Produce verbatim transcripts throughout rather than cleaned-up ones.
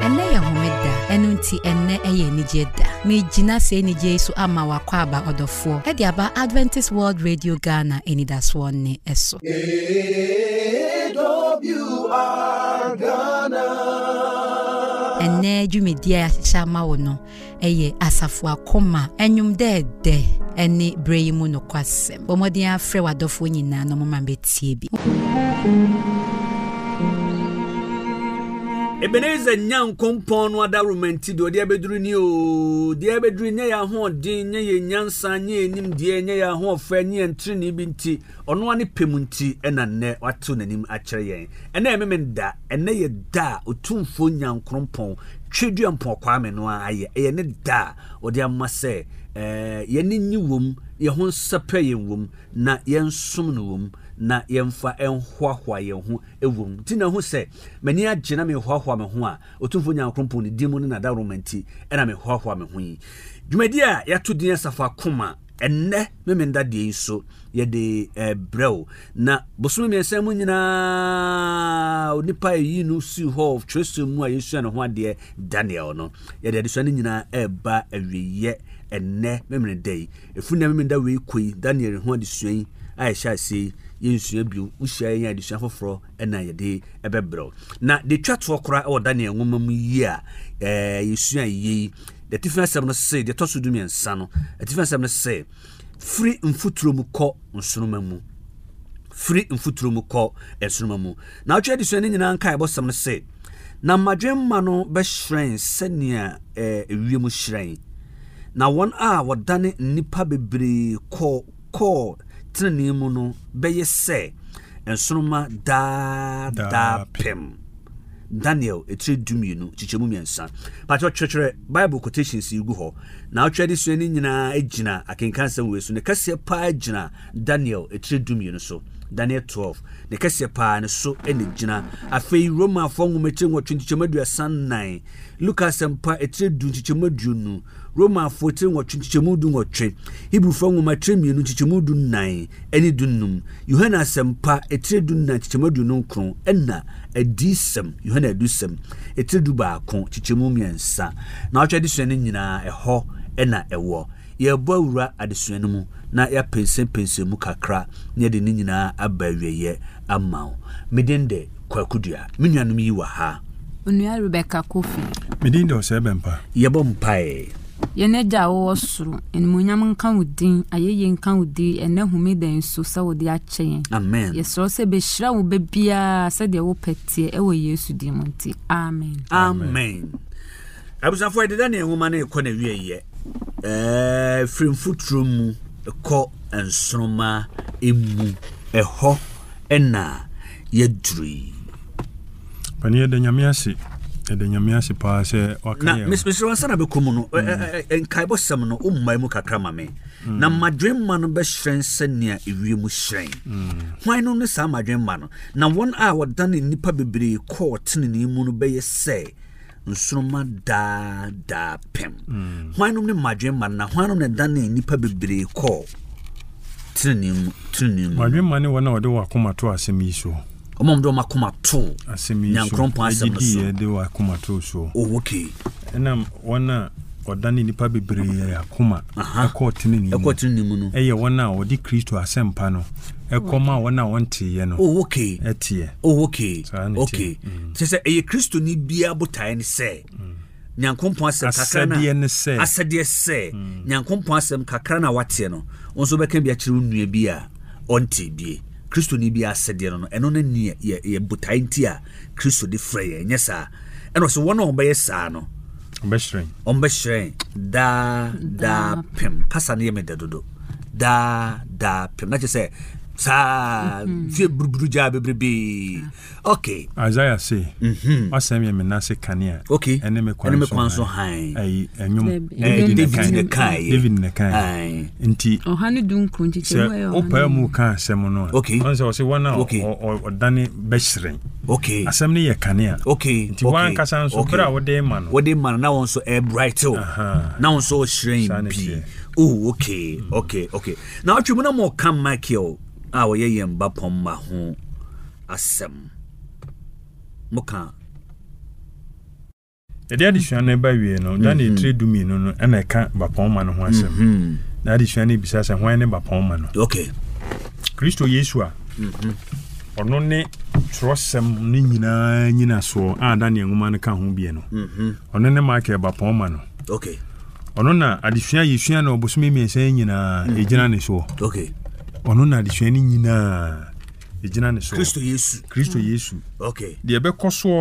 ene ya homeda enu nti ene eye nijeda me jina se nije so ama wakwa aba odofo e dia ba Adventist World Radio Ghana enidaso ne eso A W R Ghana ene dwumedia ya chama wono eye asafo akoma enwum dede ene breyimu no kwasem bomodi afre wadofo nyina no mama betie bi Ebeneza nyankompon no adarumanti do de abeduru ni o de abeduru nya ya ho den nya ye nyansa nya enim de nya ya ho fa nya entri ni bi nti ono ane pemunti ena ne wato nanim akere yen ena ememenda ena ye da otumfo nyankompon tweduampon kwame no aye eye ne da ode amase eh ye ni nyiwom ye ho nsape yenwom na ye nsom no wom na yemfa enhwahwa ye ho ewum ti na ho se mani agena me hwahwa me ho a otumfo nyankompon ne dimu ne na da romanti ena me hwahwa me ho yi dwumadi a yato din safa koma enne memenda de so ye de eh, brew na bosume me nsam nyina onipa yi no si ho of tresu mu a yesu na ho ade Daniel no ye de so ne nyina eba awiye enne memenda yi efuna memenda we koi Daniel ho ade suan aisha sei yensu abiu ushia yen adisua foforo ena yede ebebro na de twato okra e Daniel nwoma mu yi a eh yesu ayi the difference am no say the tosu du miensa no the difference am no say free mfuturo mu ko nsunuma mu free mfuturo mu ko ensunuma mu na otwa adisua ne nyina nka ebosam no say na madwemma no be hren senia eh ewie mu hren na won a wodane nipa bebre ko ko treni mu no beye se ensunuma da da pem Daniel etire dumienu chichemu miensa pacho chwechre Bible quotations igu ho na otwede so ni nyina agina akenkansa wesu ne kase pa agina Daniel etire dumienu so Daniel twelve ne kase pa ne so ene gina afei Roma fo nwomete nwo twenty nine Lucas empa etire du chichemadu Roma fo etire nwo twenty nwotwe Hebrew fo nwomate mienu chichemadu nine ene dunum Yohana sempa etire du nine chichemadu nkron enna adisem Yohana adusem etire du ba kon chichemu miensa na otwede so ne nyina eho ena ewo ye bo awura adesuan mu na ya pensen pensen mu kakra ne de nyina abaweye amawo medende kwakudua menuanum yi wa ha onua Rebecca Kofi medende osebempa ye bom pae ye ne ja wo soro enmunyam nkan udin ayeye nkan udi ene humeden so sa wodi achen amen ye so se be hira wo bebia se de wo petie e wo Yesu di monti amen amen abusafo de Daniel nwoma na ekọ na wie ye eh free futuro mu ekọ ensroma emu eho ena yedri pani de nyamiase de nyamiase pa se wakaya na mister Wansana be komu no enkai sam no ummai mu kakra mame na madwemma no be hyen senia ewie mu hyen hwan no ne sa madwemma no na won a wodane nipa bebre court ne mu no be ye se nsunuma da da pem hwan no ne madwemma na hwan no ne dane nipa bebre court trinim trinim madwemma ne wona wode wakoma to asemi so omom do makoma to asemi so nyankrompo asem no so de wakoma to so oh okay enam wona odane nipa bebre ya akoma akotene ni akotene ni mu no eye wona wodi Kristo asempa no ekoma wona wonte ye no oh okay etie oh okay okay sese eye Kristo ni bia botae ni se nyankompo asem kakra na asade ne se asade se nyankompo asem kakra na wate no onso beka bia kire nnua bi a onte bie Kristo ni bia asade no eno na ni ye botae nti a Kristo de frɛ nyesa eno so wona obeye saa no ombeshren ombeshren da da pem kasa ne me dedodo da da pem na je say sa vie buruburu ja bebrebe okay Isaiah say mhm asem ye menase kanea okay ene me ene me kwanso han ai enyum David ne kai David ne kai nti ohane dunku nti chewe yo opa mu kan asem no okay onse o se wona odane beshren okay asem ne ye kanea okay nti wan kasa nso bra wode ma no wode ma na won so e bright o na won so hren bi oh okay okay okay now twemu na mo kan Michael a wo ye yemba pomma ho asem muka The addition never we no, then they trade me no, and I can't bapoma no once. The addition besides and when bapoma. Okay. Christo Yeshua. Or no ne trust some nina nina so, ah, Daniel woman can home be no. On any market bapoma no. Okay. Ono na adisua yesua na obosome mi ensan nyina ejina ne so. Okay. Ono na adisua ni nyina ejina ne so. Kristo Yesu. Kristo Yesu. Okay. De be koso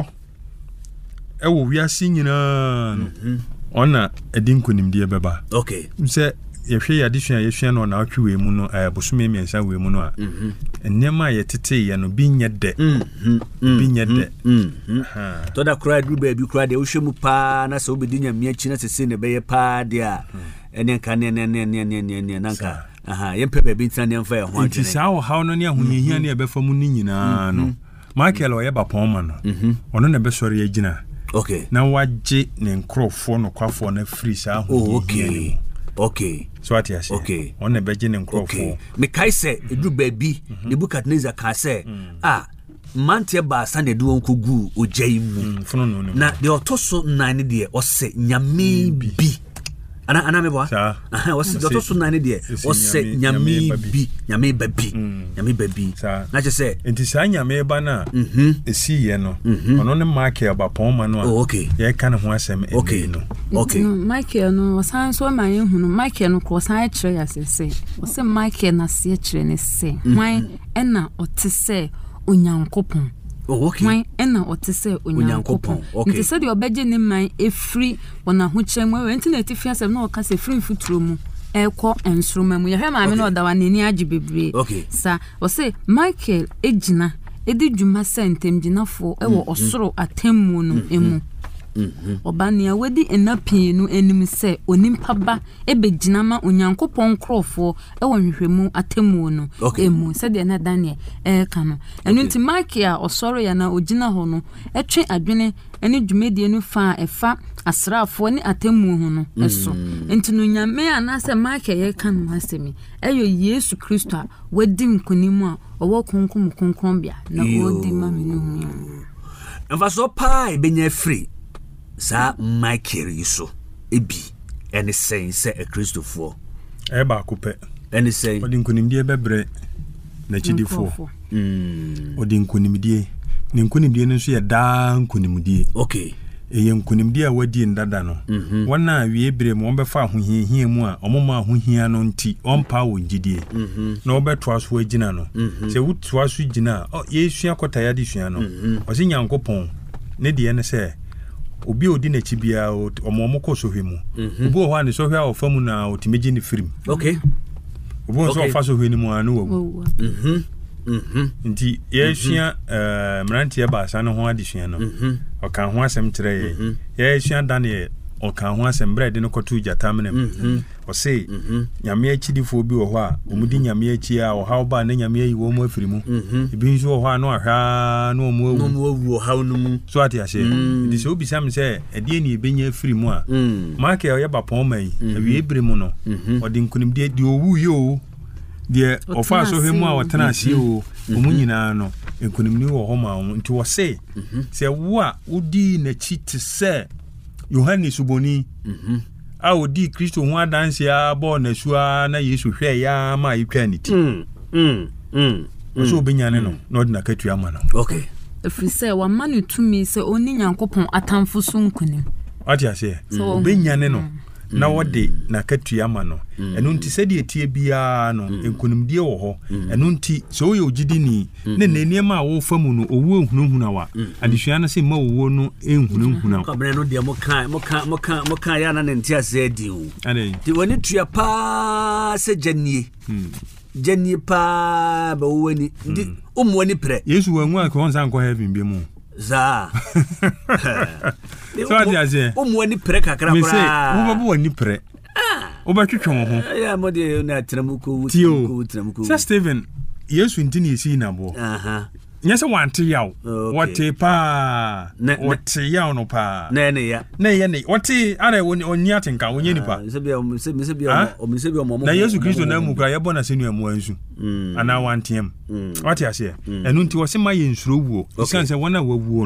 e wo wiase nyina no. Ona edinkonim de beba. Okay. Nse yehwe adisua yesua na na atwe mu no obosome mi ensan we mu no a. Mhm. Enema yetete ye no bi nye de. Mhm. Bi nye de. Mhm. To da kra du ba bi kra de wo hwemu pa na se obedi nyame achi na sese ne be ye pa de a. Ene nka ne ne ne ne ne ne nanka. Aha, yempe ba bi ntan ne mfa ye ho adwene. Nti sa wo hawo no ne ahoyehia ne be famu ni nyina no. Michael o ye ba pon no. Ono na be sori agina. Okay. Na waje ne nkrofo no kwafo na free sa ahoyehia. Oh, okay. Okay. So what you say? Okay. On the beginning and crop. Okay. Me kai say edu baby Nebukadnezar ka say ah mantie ba sa na edu onko gu ojai mu. Na de otoso nine de o se nyame bi. Ana ana me boa? Aha, o se de otoso nine de o se nyame bi, nyame babi. Nyame babi. Na je say enti sa nyame ba na esi ye no. Ono ne market ba pon ma no. Oh, okay. Ye kan ho asem e no. Okay. Michael no san so man ehunu Michael no ko san akire ya sese. O se Michael na se akire ne se. Wan ena otese onyankopon. Oh, okay. Wan ena otese onyankopon. Nti se de obeje ne man efri wona ho kyeremu we nti na etifi asem na o ka se free futuro mu. Eko ensroma mu. Ye hwe ma me no odawa nani agi bebre. Sa o se Michael ejina edi dwuma sentem ginafo e wo osoro atemmu no emu. Mhm. Obania wedi enapi no enim se onimpa ba ebegina ma onyankopon krofo e wonhwehwemu atemu no emu se de na Daniel e ka no enu nti Makia osoro ya na ogina ho no etwe adwene ene dwumedie no fa efa asrafo ni atemu ho no eso nti no nyame anase Makia ye ka no asemi eyo Yesu Kristo a wedi nkonimu a owo konkom konkom bia na odi ma menu hu enfa so pa e benya free sa Michael yiso ebi ene sen se e Christopher e ba kupe ene sen odi nkunimdie bebre na chidifo mm odi nkunimdie ne nkunimdie nso ye da nkunimdie. Okay. Eye nkunimdie a wadi ndada no wana awie bre mo befa ahohiehie mu a omoma ahohia no nti ompa wo ngidie na obeto aso agina no se wuto aso gina o yesua kota ya de sua no o se nyankopon ne de ne se obi odi na chibia omomo ko so hwemu obi o ho ane so hwa ofamu na otimeji ni film. Okay. Obi o so ofa so hwenu mu anu wo mhm mhm nti yesua eh mrantie ba sa no ho adesua no o kan ho asem kire ye yesua Daniel o kan ho asem bread no kotu jatamnem o se nyame achidifo bi wo ho a omudi nyame achi a o ha ba na nyame ayi wo mu afiri mu ebi nso wo ho a no ahwa no mu awu no mu awu ha no mu so ati ase ndi se obi sam se ede ni ebenya afiri mu a market o ye ba pon mai awie ebre mu no o de nkunim de de owu yo de ofa so hemu a wotena ase o omu nyina no nkunim ni wo ho ma nti wo se se wo a odi na chi te se Yohane Suboni mhm a odi Kristo ho adanse a bo na sua na Yesu hwe ya ma yitwa niti mm mm mm so benyane no na odi na katu ama no. Okay. Efri se wa manu tumi se oni nyankopon atamfo so nkunim ati ase benyane no na wode na katu ama no enu nti se de etie bia no nkunimdie wo ho enu nti so ye ogidi ni ne neniema wo famu no owu ehunahuna wa adesua na se ma owu no ehunahuna ka bre no de mo kan mo kan mo kan mo kan ya na nti ase di o ade ti woni tua pa se janie janie pa ba wo ni ndi omu woni pre Yesu wangu a ko onsan ko heaven bi mu za so ati ase omu woni pre kakra kra me se wo babu woni pre o ba twetwe wo ho ya mo de na tramuko wuko tramuko sa Steven Yesu ntini esi na bo aha nyese wante yaw wote pa wote yaw no pa na ne ya na ye ne wote ara oni atenka wonye nipa se bia se se bia o se bia mo na Yesu Kristo na mu kra ye bona senu amu ansu ana wantem wote ase enu nti wo se ma ye nsuro wuo isan se wona wawuo no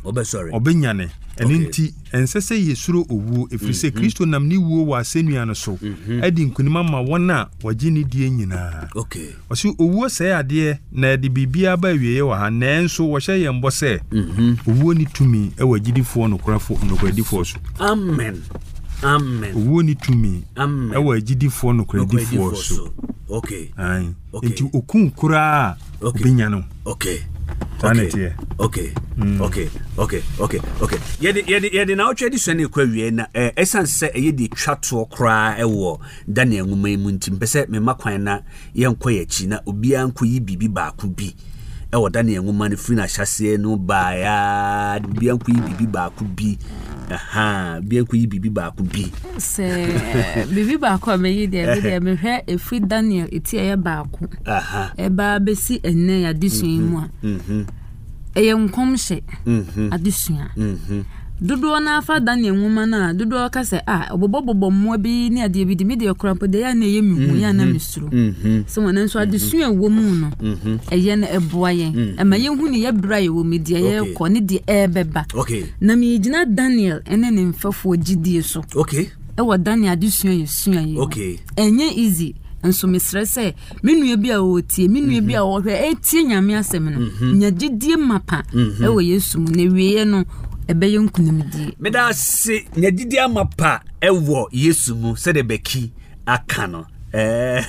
obe sorry obenyane ene nti ensese yesuro owu efrise Kristo nam ni wuo wa senua no so edi nkunima ma wona wagini die nyina okay osi owu se ade na de bibia ba wieye wa ha nanso wo hye yembo se owu ni tumi e wagidifo no korafo no kwadifo so amen amen owu ni tumi amen e wagidifo no kwadifo so okay ai enti okun kura obenya no okay okay okay okay okay okay okay yedi yedi yedi na otwe disane kwa wie na eh esanse yedi twato kra ewo Daniel nwuma mu ntim pese me makwan na yenkwa yachi na obia nko yi bibi ba ku bi ewo Daniel nwuma ne free na hyase no ba ya bia nko yi bibi ba ku bi aha bia nko yi bibi ba ku bi se bibi ba ko me yi de de me hwe e free Daniel eti e ba ku aha e ba besi enne ya disun mu a mhm eye nkomhye mhm adesua mhm dodo na afa Daniel nwuma na dodo ka se ah obobobobo mmo bi ni ade bi di me de krampo de ya na ye mihu ya na misuru mhm se wona nso adesua wo mu no mhm eye na eboa ye e ma ye hu ni ye bra ye wo media ye ko ni de e beba okay na mi gina Daniel ene ne mfafo gidie so okay e wo Daniel adesua ye sua ye okay enye easy nso mesre se menua bi a wotie menua bi a wo hwe etie nyame asem no nya gidie mapa e wo Yesu mu na wieye no ebe yonkunimdi meda se nya gidie mapa e wo Yesu mu se de beki aka no eh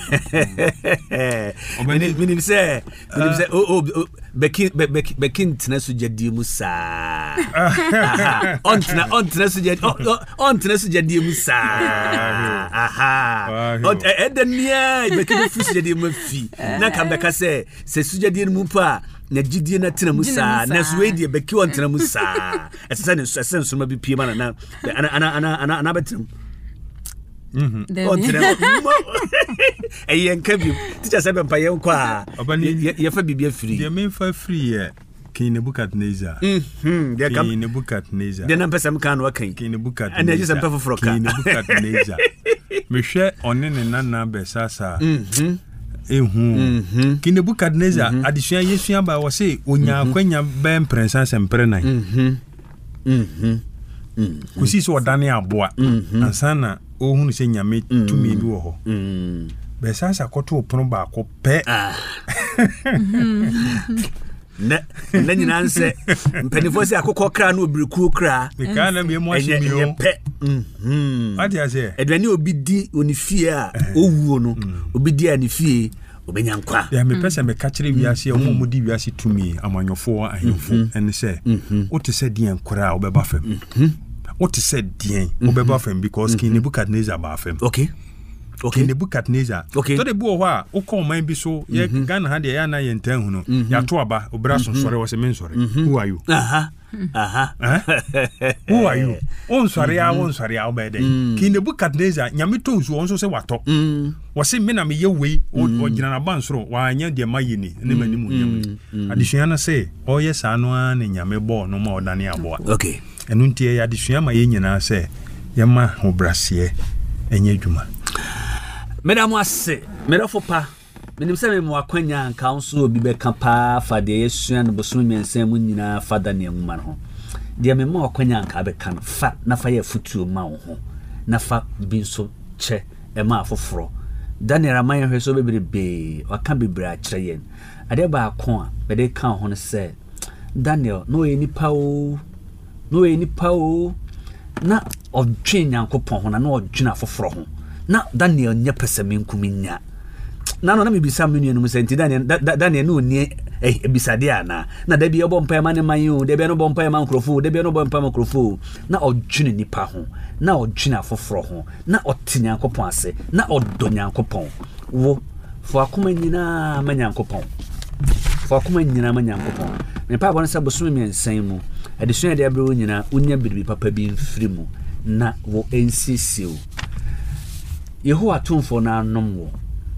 obeni minim se minim se o o beki beki beki ntena so gidie mu sa on tena on tena so gidie on tena so gidie mu sa aha o edenia beki bu fisi gidie mu fi na ka beka se se su gidie mu pa na gidie na tena mu sa na so we die beki on tena mu sa esesa ne so senso ma bi pie ma na ana ana ana ana ana betem mhm on tena eyen kabi teacher say be mpaye nkwa ye fa bibia free de me fa free ye King Nebuchadnezzar mhm de kam King Nebuchadnezzar de na pesam kan wa kan King Nebuchadnezzar and je sam pa foforo ka King Nebuchadnezzar me hwe one ne nana be sasa mhm ehu King Nebuchadnezzar adisua yesua ba wo se onya akwanya be prince sempre nan mhm mhm kusi so dane aboa ansana ohunu se nyame tumi bi wo ho mhm be sasa koto opono ba ko pe na na nyina nse mpanifo se akokọ kra na obiriku kra me ka na me mo ahye mi o pe mhm ati ase edwani obi di onifie a owuo no obi di anifie obenya nkwa ya me pese me ka kire wiase o mo di wiase tumi amanyofo ahemfo en se o te se di enkora obeba fam o te se di obeba fam because King Nebuchadnezzar ba fam okay okay Nebuchadnezzar okay to de bu ho a o ko man bi so ye Ghana ha de ya na ye ntan hu no ya to aba obra so sore wo se men sore who are you aha aha who are you on sore ya on sore ya obede King Nebuchadnezzar nyame to nsu on so se wato wo se me na me ye wei o gina na ban soro wa anya de mayini ne mani mu nyam adisua na se o ye sa no an nyame bo no ma odane aboa okay enu ntie ya adisua ma ye nyina se ye ma obrase enye dwuma Madam Wase, Medafopa, Minim se me mo akwanya nka nso obi be ka pa fa de yesua no bosom miensan mu nyina fa da ne nwuma ho. De me mo akwanya nka be ka fa na fa ye futuo ma wo ho. Na fa bi nso che e ma afoforo. Daniel aman hwe so bebrebe, waka bebre a kire yen. Ade ba ako a be de ka ho no se Daniel no e nipa o. No e nipa o. Na odwen Nyankopon ho na na odwen afoforo ho. Na Daniel nya pesame nkuminya na no na mebisa menu no senti Daniel Daniel no ni eh ebisade ana na da bi e bompa ma ne manyo da bi no bompa ma nkrofo da bi no bompa ma nkrofo na odwene nipa ho na odwene afoforo ho na otinya Nyankopon ase na odo Nyankopon wo fo akoma nyina ma Nyankopon fo akoma nyina ma Nyankopon me pa bon sa boso mi ensan mu adesua de abro nyina unya biribi papa bi mfiri mu na wo ensisiu Yehowa tumfo na anom wo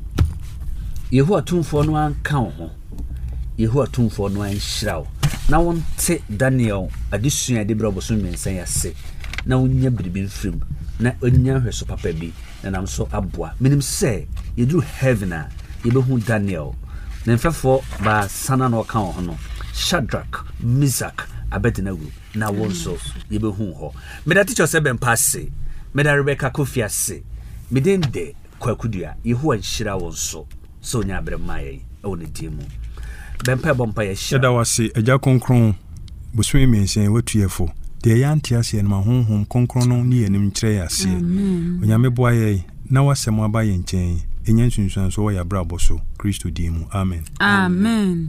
Yehowa tumfo no anka ho Yehowa tumfo no anhyiraw na wonte Daniel adesua de bra boso mensan yase na wonya biribi mfrim na onya hweso papa bi na nam so aboa minim se yedru heaven a yebehu Daniel na mfefo ba sana no ka ho no Shadrach, Meshach, abedina wu na wonso yebehu ho meda teacher se ben passe meda Rebecca Kofia se medende kwakudua yehu anhira wonso so nya abremaye e woni dimu ben pa bompa ye hira da wase agya konkron busumi mensen watuyefo de yantia se en ma honhom konkron no ni enim kyerɛ ase onyame boa ye na wasɛm aba ye nkyɛn enye nsunsuan so ya brabo so Kristo dimu amen amen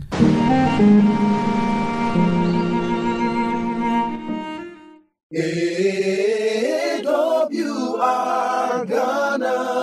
A W R Ghana.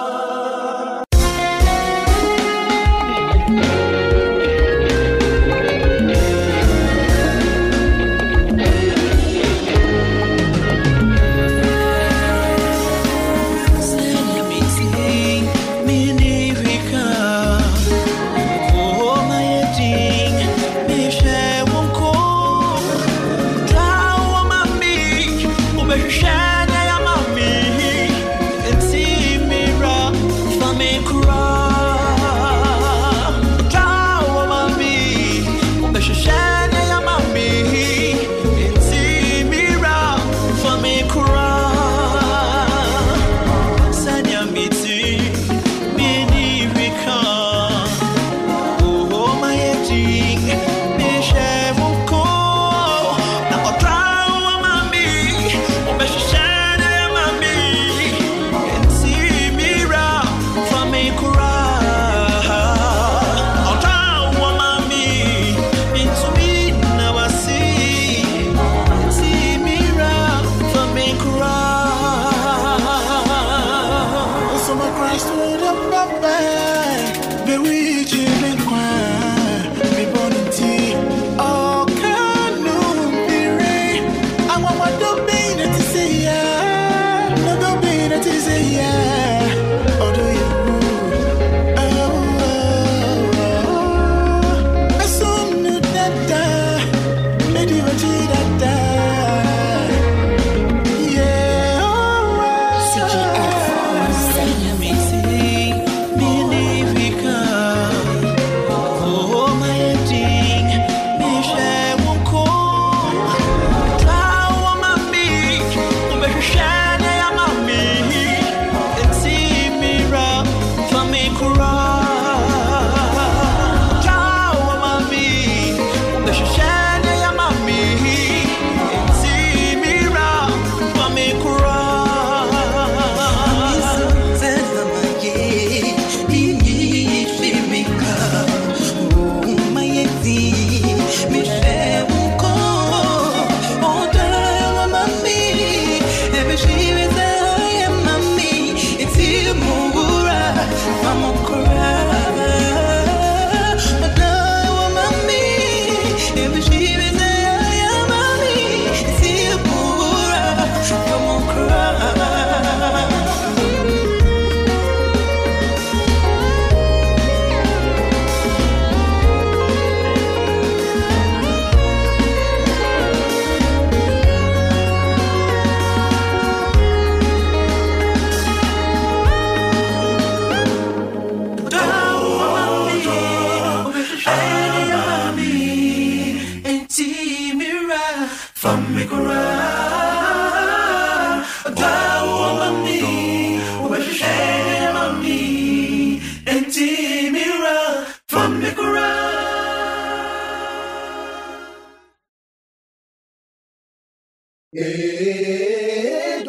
A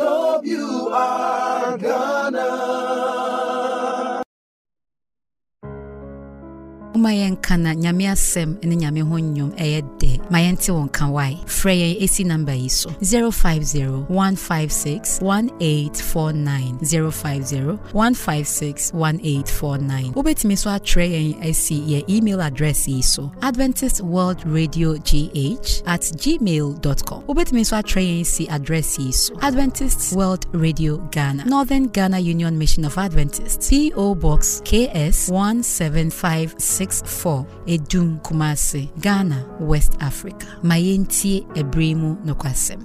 W R Ghana. Umayen kana nyame asem ene nyame honyum eyede mayente won kan wai frey A C number iso zero five zero, one five six, one eight four nine zero five zero, one five six, one eight four nine. Ubetimi so atray A C ye email address iso Adventist World Radio G H at gmail dot com. Ubetimi so atray A C address iso Adventist World Radio Ghana, Northern Ghana Union Mission of Adventists, P O Box K S one seven five six four, Edum Kumasi, Ghana, West Africa. Mayenti Ebremu Nokwasem.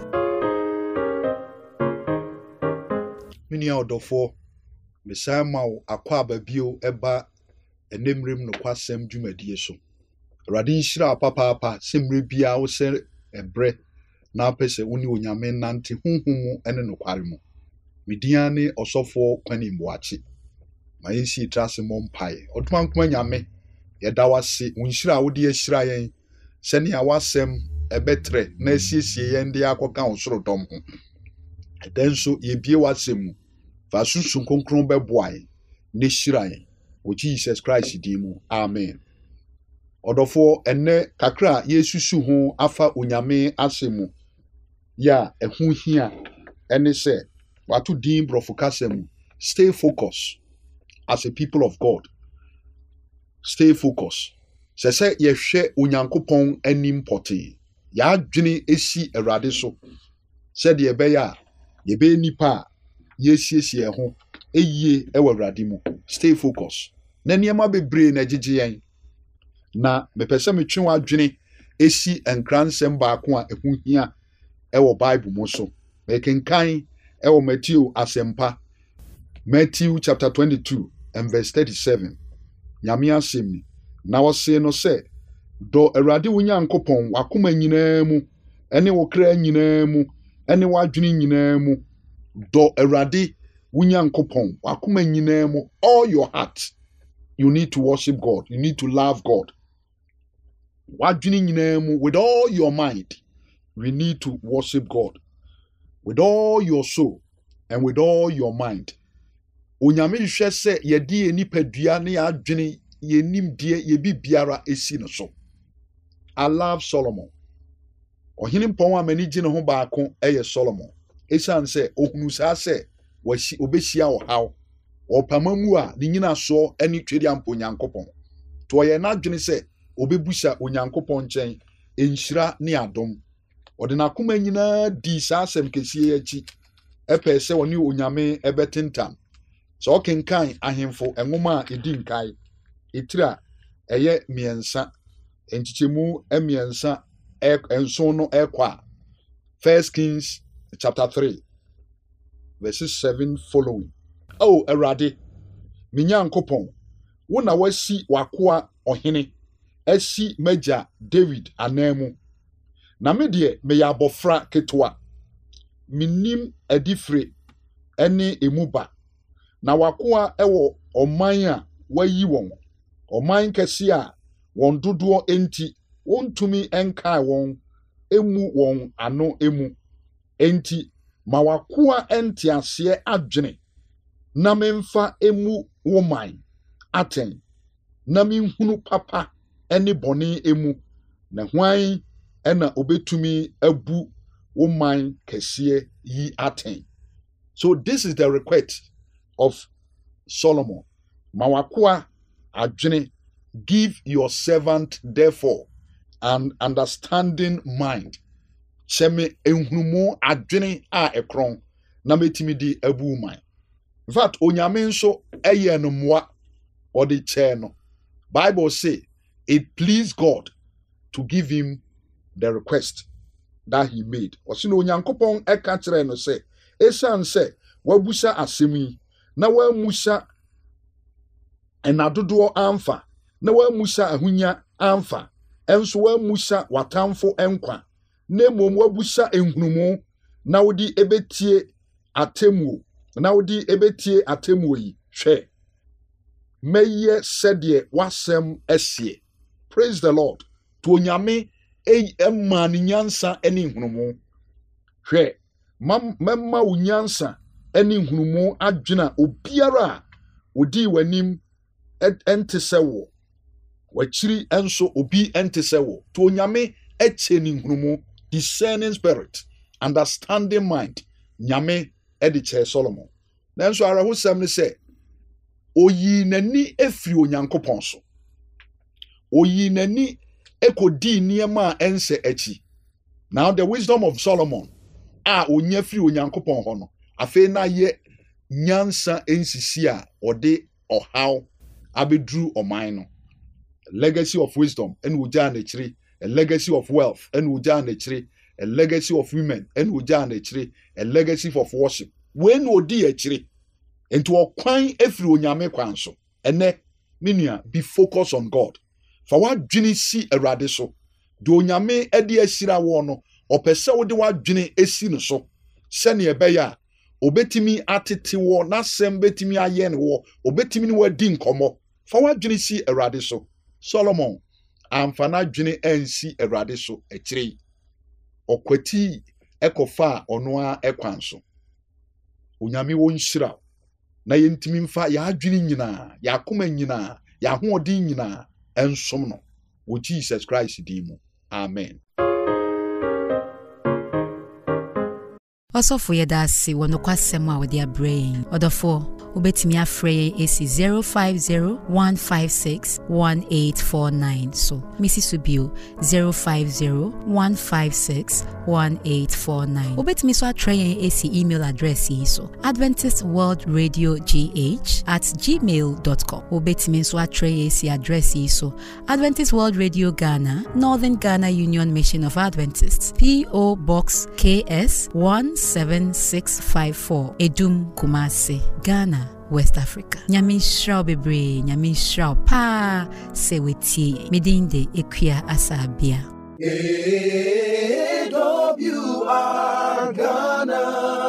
Mini odofo mesama akwa babio eba enemrem nokwasem dwumadie so. Awurade nhyira papa papa semre bia wo se ebre na pese uni onyame nante hunhum ene nokware mu media ne osofo kwani mboachi ma yensi trase mo mpae otuma nkoma nyame yeda wase unhira wo de ahira yen sene ya wasem ebetre na asiesie yen de akoka osoro dom ho den so ye bie wasem mu fa sunsun konkron beboae ne hira yen o Jesus Christ di mu amen odofo enne kakra yesusu ho afa onyame asemu ya ehu hia ene se watu din brofo kasem stay focused as a people of God. Stay focused. Se se ye hwe onyankopon anim pote ya dwene esi erade so se de ebe ya ye be nipa ye siesie ho eyie ewa erade mu. Stay focused. Na niema bebre na gigi yen na mepese metwe wa dwene esi enkransem baako a ehu hia ewo Bible mo so mekenkan ewo Matthew asempa Matthew chapter twenty-two and verse thirty-seven nyame asem na wose no se do erade wo nyankopon wakoma nyinaa mu ene wo kra nyinaa mu ene wadwene nyinaa mu do erade wo nyankopon wakoma nyinaa mu all your heart. You need to worship God. You need to love God. Wadwene nyinaa mu with all your mind. We need to worship God with all your soul and with all your mind. Onyame hwɛ sɛ yɛde enipadua ne yɛadwene yɛnimdie yɛbibiara esi no so. I love Solomon. Ɔhene mpɔn a mani gye ne ho baako ɛyɛ Solomon. Esan sɛ ohunu saa sɛ wɔsi obehia ɔhaw. Ɔpamamu a ne nyina so ani twedi ampo Nyankopɔn. To ɔyɛ n'adwene sɛ obebusa Onyankopɔn nkyɛn enhyira ne adom. Ɔde n'akoma nyinaa di saa asɛm kɛseɛ akyi ɛpɛ sɛ ɔne onyame ɛbɛtentam. So ɔkenkan ahemfo enwoma a edi nkae etira ɛyɛ miensa enchichemu emiensa enso no ɛkwa. First Kings chapter three verses seven following. Oh Erade Minyankopon wo na wasi wakoa ɔhene asi magya David anemu na me de me ya abofra ketwa minim adifre ene emuba na wakoa ewo oman a wayi won oman kese a won dodo enti wontumi enkai won emu won ano emu enti ma wakoa enti ase adwene na memfa emu woman aten na minhunu papa ene bone emu na hwan ena obetumi abu woman kese yi aten. So this is the request of Solomon. Mawakoa adwene, give your servant therefore an understanding mind. Seme enhunumu adwene a ekron na metimi di abu woman. In fact, onyame nso eye no moa or the chair no. Bible say it pleased God to give him the request that he made. Osino onyankopon eka kire no say esan say wabusa asemi na wa musa enadodo amfa na wa musa ahunya amfa enso wa musa watamfo enkwa na mom wabusa enhunumu na wodi ebetie atemu na wodi ebetie atemu yi hwe meye sedie wasem esie. Praise the Lord. To onyame e emma ni nyansa eni nhunumu hwe mamma unyansa eni nhunumu adwena obiara odi wanim ente sewo wachiri enso obi ente sewo. To onyame eche ni nhunumu, discerning spirit, understanding mind, nyame edi che Solomon. Nanso ara hosam ne se oyi nani efri onyankopon so. Oyi nani ekodi niema ense echi. Now the wisdom of Solomon a onye fri onyankopon ho no afi na ye nyansa ensisi a ode ohaw abedru oman no. Legacy of wisdom and uja na chiri, a legacy of wealth and uja na chiri, a legacy of women and uja na chiri, a legacy of worship. When odi e chiri into okwan efri onyame kwan so. Ene minua be focused on God. For what dwene si erade so do onyame edi asira wo no opese wo de wadwene esi no so sene ebeya obetimi atete wo na sem betimi aye ne wo obetimi ne wadi nkomo fa wadwene si Awurade so Solomon amfana dwene ensi Awurade so ekire okwati ekofa ono a ekwanso onyame wo nhyira na yentimi mfa ya adwene nyina ya akoma nyina ya hoodin nyina ensom no wo Jesus Christ dimu amen. Also for your dasi wono kwasem with their brain odofo ubetimi afrey AC zero five zero one five six one eight four nine so Missus Subio zero five zero one five six one eight four nine ubetimi so atray AC email address so Adventist World Radio G H at gmail dot com ubetimi so atray AC address so Adventist World Radio Ghana Northern Ghana Union Mission of Adventists P O Box K S one seven six five four Edum Kumasi Ghana West Africa. Nyami shrao bebre, nyami shrao pa se wetie. Medinde ekwia asabia. A W R Ghana.